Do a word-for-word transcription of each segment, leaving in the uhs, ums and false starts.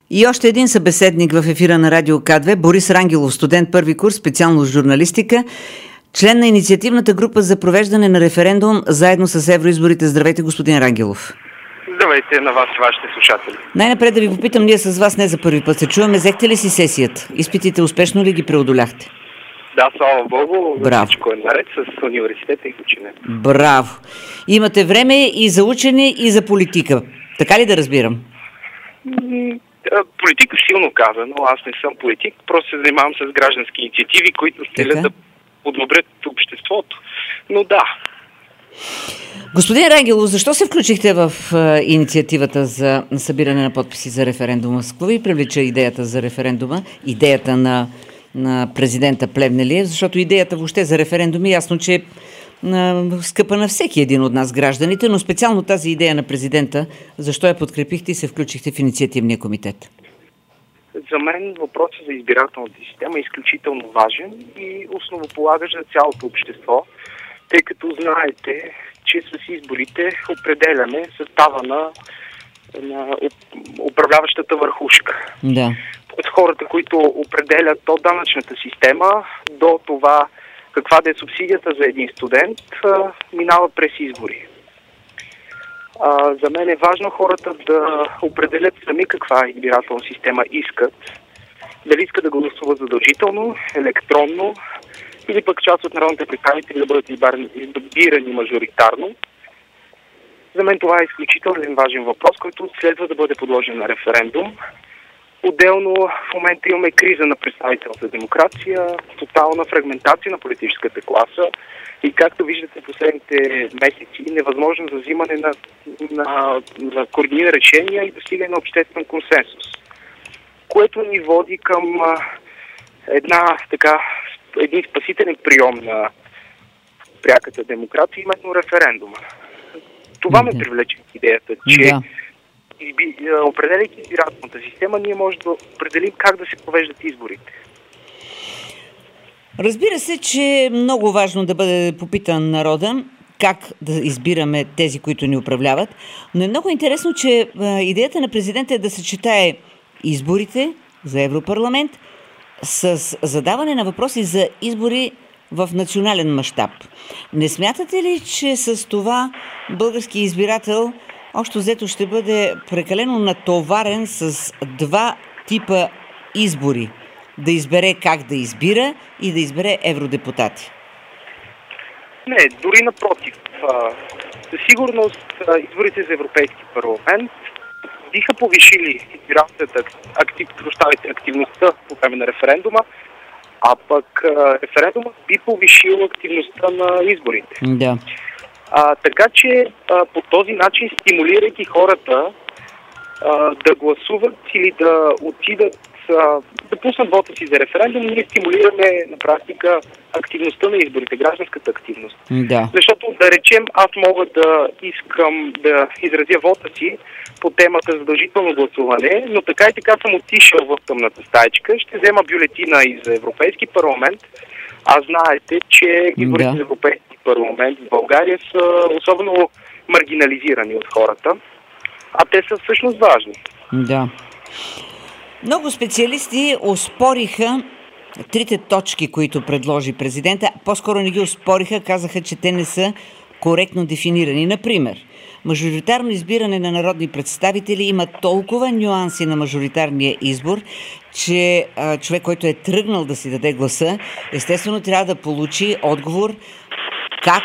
И още един събеседник в ефира на Радио К две, Борис Рангелов, студент първи курс, специалност журналистика, член на инициативната група за провеждане на референдум заедно с евроизборите. Здравейте, господин Рангелов. Здравейте на вас и вашите слушатели. Най-напред да ви попитам, ние с вас не за първи път се чуваме. Взехте ли си сесията? Изпитите успешно ли ги преодоляхте? Да, слава Богу. Браво. Всичко е наред с университета и учене. Браво! Имате време и за учене, и за политика. Така ли да разбирам? Политика силно казано. Аз не съм политик. Просто се занимавам с граждански инициативи, които целят да подобрят обществото. Но да. Господин Рангелов, защо се включихте в а, инициативата за събиране на подписи за референдума? С какво ви привлича идеята за референдума? Идеята на, на президента Плевнелиев? Защото идеята въобще за референдум е ясно, че е скъпа на всеки един от нас гражданите, но специално тази идея на президента, защо я подкрепихте и се включихте в инициативния комитет? За мен въпросът за избирателната система е изключително важен и основополагащ за цялото общество, тъй като знаете, че с изборите определяме състава на, на управляващата върхушка. Да. От хората, които определят от данъчната система до това каква да е субсидията за един студент, минава през избори. А, за мен е важно хората да определят сами каква избирателна система искат. Дали искат да гласуват задължително, електронно, или пък част от народните представители да бъдат избирани мажоритарно. За мен това е изключително важен въпрос, който следва да бъде подложен на референдум. Отделно в момента имаме криза на представителната демокрация, тотална фрагментация на политическата класа и както виждате последните месеци невъзможно за взимане на, на, на координирани решения и достигане на обществен консенсус, което ни води към а, една така един спасителен прием на пряката демокрация, именно референдума. Това ме привлече в идеята, че да. Определяйки избирателната система, ние можем да определим как да се провеждат изборите. Разбира се, че е много важно да бъде попитан народа как да избираме тези, които ни управляват, но е много интересно, че идеята на президента е да съчетае изборите за Европарламент с задаване на въпроси за избори в национален мащаб. Не смятате ли, че с това български избирател общо взето ще бъде прекалено натоварен с два типа избори? Да избере как да избира и да избере евродепутати. Не, дори напротив. Със сигурност изборите за Европейски парламент биха повишили избирателната актив, активността по време на референдума, а пък референдумът би повишил активността на изборите. Да. А, така че а, по този начин, стимулирайки хората а, да гласуват или да отидат, а, да пуснат вота си за референдум, ние стимулираме на практика активността на изборите, гражданската активност. Да. Защото, да речем, аз мога да искам да изразя вота си по темата задължително гласуване, но така и така съм отишъл в тъмната стаечка, ще взема бюлетина и за Европейски парламент, а знаете, че изборите да. за Европейски парламент в България са особено маргинализирани от хората, а те са всъщност важни. Да. Много специалисти оспориха трите точки, които предложи президента. По-скоро не ги оспориха, казаха, че те не са коректно дефинирани. Например, мажоритарно избиране на народни представители има толкова нюанси на мажоритарния избор, че а, човек, който е тръгнал да си даде гласа, естествено трябва да получи отговор как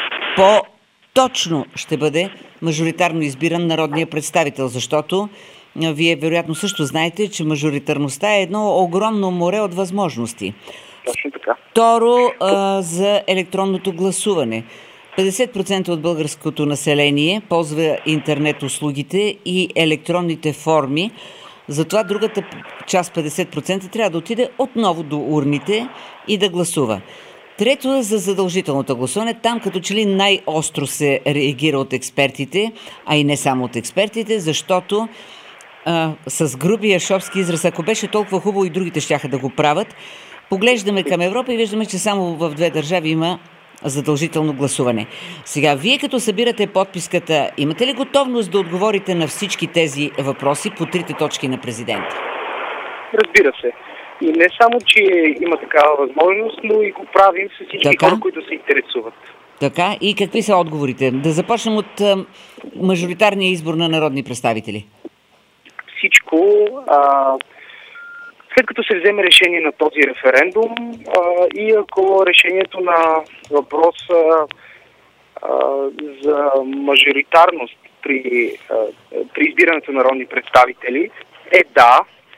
по-точно ще бъде мажоритарно избиран народния представител, защото а, вие вероятно също знаете, че мажоритарността е едно огромно море от възможности. Точно така. Второ, а, за електронното гласуване. петдесет процента от българското население ползва интернет услугите и електронните форми. Затова другата част, петдесет процента, трябва да отиде отново до урните и да гласува. Трето е за задължителното гласуване. Там като че ли най-остро се реагира от експертите, а и не само от експертите, защото а, с грубия шопски израз, ако беше толкова хубаво и другите щяха да го правят, поглеждаме към Европа и виждаме, че само в две държави има задължително гласуване. Сега, вие като събирате подписката, имате ли готовност да отговорите на всички тези въпроси по трите точки на президента? Разбира се. И не само, че има такава възможност, но и го правим с всички така? хора, които се интересуват. Така, и какви са отговорите? Да започнем от а, мажоритарния избор на народни представители. Всичко, а, след като се вземе решение на този референдум а, и ако решението на въпроса а, за мажоритарност при, а, при избирането на народни представители е да,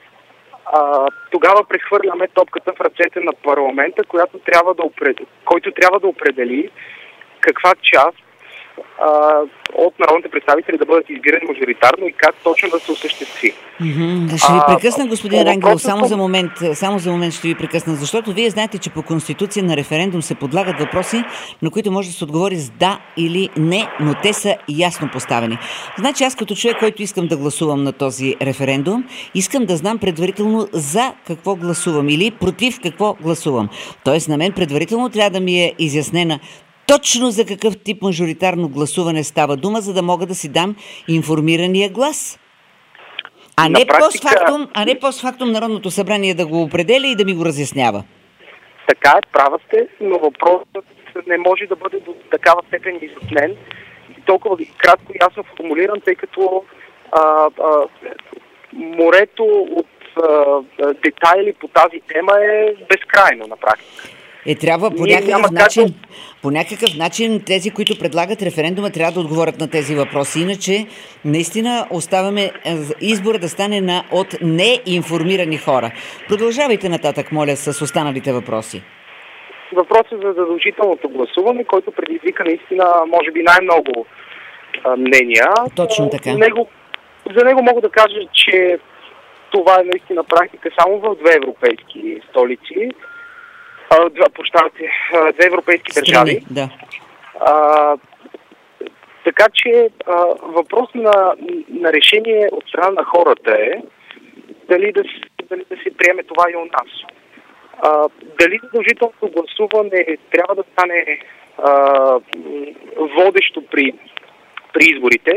а, тогава прехвърляме топката в ръцете на парламента, която трябва да определи, който трябва да определи каква част а, от народните представители да бъдат избирани мажоритарно и как точно да се осъществи. Mm-hmm. Ще ви прекъсна, господин а, Рангелов, само за момент, само за момент ще ви прекъсна, защото вие знаете, че по Конституция на референдум се подлагат въпроси, на които може да се отговори с да или не, но те са ясно поставени. Значи аз като човек, който искам да гласувам на този референдум, искам да знам предварително за какво гласувам или против какво гласувам. Тоест на мен предварително трябва да ми е изяснена точно за какъв тип мажоритарно гласуване става дума, за да мога да си дам информирания глас. А не, практика... постфактум, а не постфактум Народното събрание да го определя и да ми го разяснява. Така е, права сте, но въпросът не може да бъде до такава степен изяснен и толкова кратко и ясно формулиран, тъй като а, а, морето от а, детайли по тази тема е безкрайно на практика. Е, трябва по някакъв начин, как... по някакъв начин тези, които предлагат референдума, трябва да отговорят на тези въпроси. Иначе, наистина оставаме избора да стане на от неинформирани хора. Продължавайте нататък, моля, с останалите въпроси. Въпросът за задължителното гласуване, който предизвика наистина, може би, най-много а, мнения. Точно така. За него, за него мога да кажа, че това е наистина практика само в две европейски столици. Два, прощавайте, две европейски Страни, държави. Да. А, така че а, въпрос на, на решение от страна на хората е дали да, дали да се приеме това и у нас. А, дали задължителното гласуване трябва да стане а, водещо при, при изборите.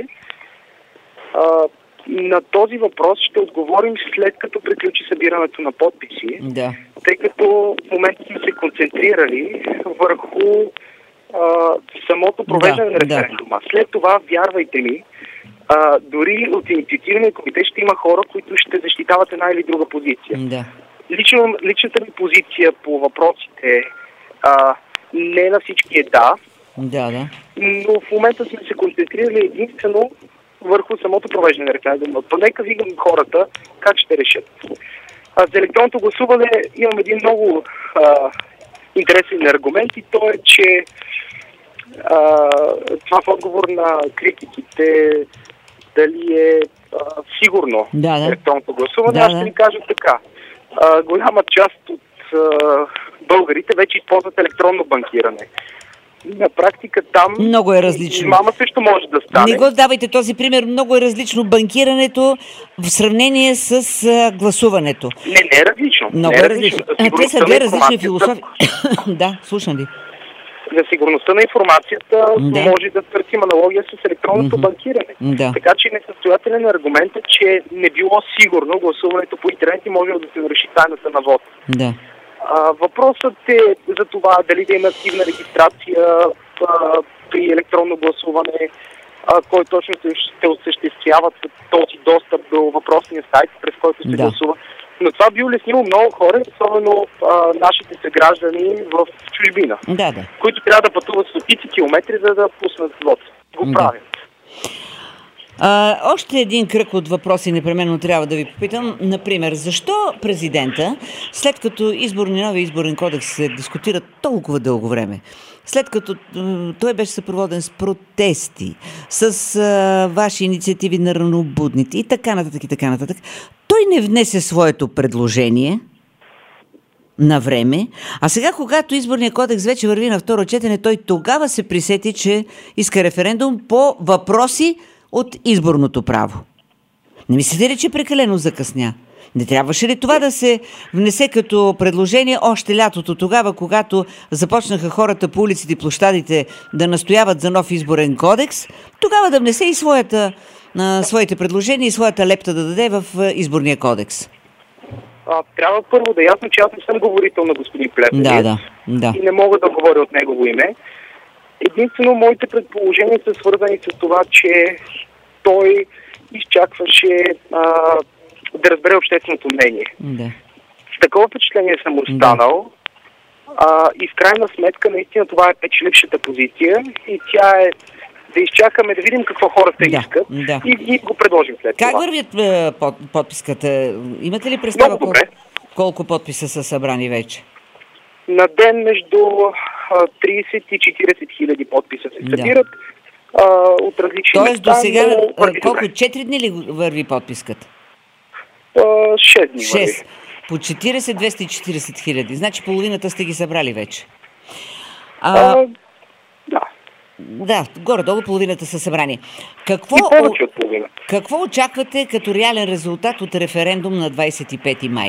А, На този въпрос ще отговорим след като приключи събирането на подписи, да. Тъй като в момента сме се концентрирали върху а, самото провеждане да, на референдума. Да. След това, вярвайте ми, а, дори от инициативния комитет ще има хора, които ще защитават една или друга позиция. Да. Лично, личната ми позиция по въпросите а, не на всички е да, да, да, но в момента сме се концентрирали единствено върху самото провеждане на референдума. Понека видим хората как ще решат. А за електронното гласуване имам един много а, интересен аргумент и то е, че а, това в отговор на критиките дали е а, сигурно да, да. електронното гласуване. Да, аз ще ви кажа така. А, голяма част от а, българите вече използват електронно банкиране. На практика там много е различно. Мама също може да стане. Не го давайте този пример. Много е различно банкирането в сравнение с а, гласуването. Не, не е различно. Много не е различно. различно. Те са две различни философии. Да, слушам ви. За сигурността на информацията да. може да търсим аналогия с електронното mm-hmm. банкиране. Да. Така че несъстоятелен аргумент е, че не било сигурно гласуването по интернет и може да се наруши тайната на вода. Да. А, въпросът е за това дали да има активна регистрация а, при електронно гласуване, а, кой точно ще осъществява този достъп до въпросния сайт, през който се да. гласува. Но това би улеснило много хора, особено а, нашите съграждани в чужбина, да, да. които трябва да пътуват стотици километри, за да пуснат вот. Го правят. А, още един кръг от въпроси непременно трябва да ви попитам. Например, защо президента, след като изборния нови изборен кодекс се дискутира толкова дълго време, след като той беше съпроводен с протести, с а, ваши инициативи на ранобудните и така нататък и така нататък, той не внесе своето предложение на време, а сега, когато изборният кодекс вече върви на второ четене, той тогава се присети, че иска референдум по въпроси от изборното право. Не мислите ли, че прекалено закъсня? Не трябваше ли това да се внесе като предложение още лятото, тогава, когато започнаха хората по улиците и площадите да настояват за нов изборен кодекс, тогава да внесе и своята, а, своите предложения и своята лепта да даде в а, изборния кодекс? А, трябва първо да е ясно, че аз не съм говорител на господин Плевнелиев. Да, да, да. И не мога да говоря от негово име. Единствено, моите предположения са свързани с това, че той изчакваше а, да разбере общественото мнение. Да. С такова впечатление съм останал. Да. А, и в крайна сметка, наистина, това е печелившата позиция. И тя е да изчакаме, да видим какво хората да, искат да. И, и го предложим след как това. Как вървят е, под, подписката? Имате ли представа колко, колко подписа са събрани вече? На ден между трийсет и четирийсет хиляди подписа се събират да. а, от различни Тоест места. до сега, но... колко? четири дни ли върви подписката? шест дни върви. шест. По четирийсет, двеста и четирийсет хиляди. Значи половината сте ги събрали вече. А, а, да. Да, горе-долу половината са събрани. Какво, и повече от половината. Какво очаквате като реален резултат от референдум на двадесет и пети май?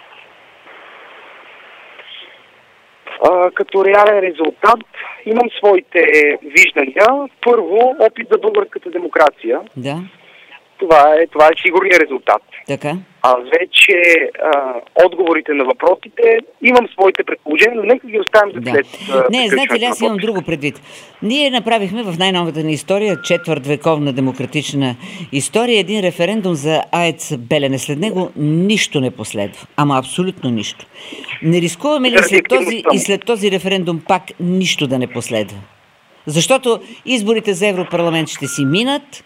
А, като реален резултат имам своите виждания. Първо, опит за българската демокрация. Да. Това е, това е сигурният резултат. Така. А вече а, отговорите на въпросите имам своите предположения, но нека ги оставим за да. след. А, Не, знаете ли, аз имам друго предвид. Ние направихме в най-новата ни история, четвърт вековна демократична история, един референдум за АЕЦ Белене. След него нищо не последва. Ама абсолютно нищо. Не рискуваме ли след този, и след този референдум пак нищо да не последва? Защото изборите за Европарламент ще си минат,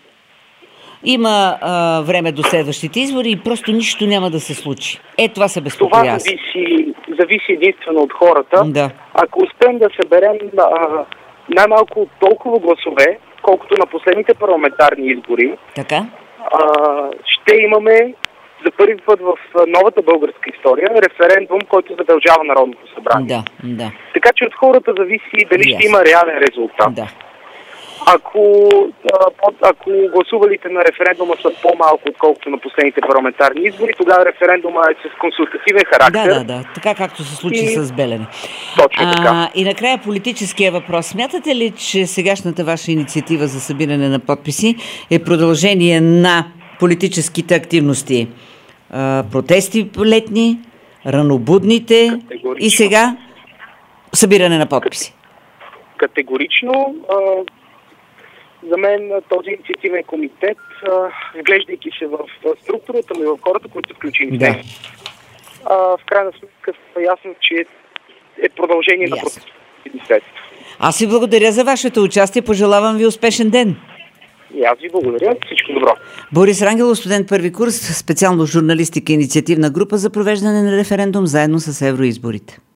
има а, време до следващите избори и просто нищо няма да се случи. Е, това се безпокоя. Това зависи, зависи единствено от хората. Да. Ако успеем да съберем а, най-малко толкова гласове, колкото на последните парламентарни избори, така? А, ще имаме за първи път в новата българска история референдум, който задължава Народното събрание. Да, да. Така че от хората зависи дали yes. ще има реален резултат. Да. Ако, ако гласувалите на референдума са по-малко, отколкото на последните парламентарни избори, тогава референдума е с консултативен характер. Да, да, да. Така както се случи и... с Белене. Точно а, така. И накрая политическия въпрос. Смятате ли, че сегашната ваша инициатива за събиране на подписи е продължение на политическите активности? А, протести летни, ранобудните и сега събиране на подписи? Категорично. А... За мен този инициативен комитет, вглеждайки се в структурата му и в хората, които са включени в него, в крайна сметка е ясно, че е продължение yes. на протестните средства. Аз ви благодаря за вашето участие. Пожелавам ви успешен ден. И аз ви благодаря. Всичко добро. Борис Рангелов, студент първи курс, специално журналистика и инициативна група за провеждане на референдум заедно с евроизборите.